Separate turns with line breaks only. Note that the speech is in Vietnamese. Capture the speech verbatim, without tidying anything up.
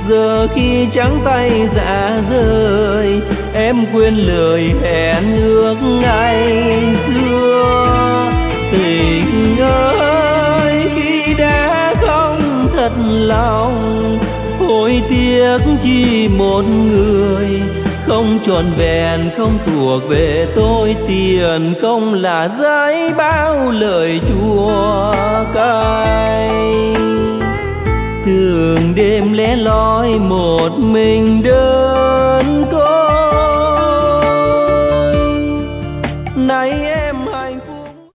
giờ khi trắng tay dạ rời, em quên lời hẹn ước ngày xưa. Tình ơi khi đã không thật lòng, hối tiếc chỉ một người, không trọn vẹn không thuộc về tôi. Tiền không là giấy bao lời chua cay, thường đêm lẻ loi một mình đơn côi.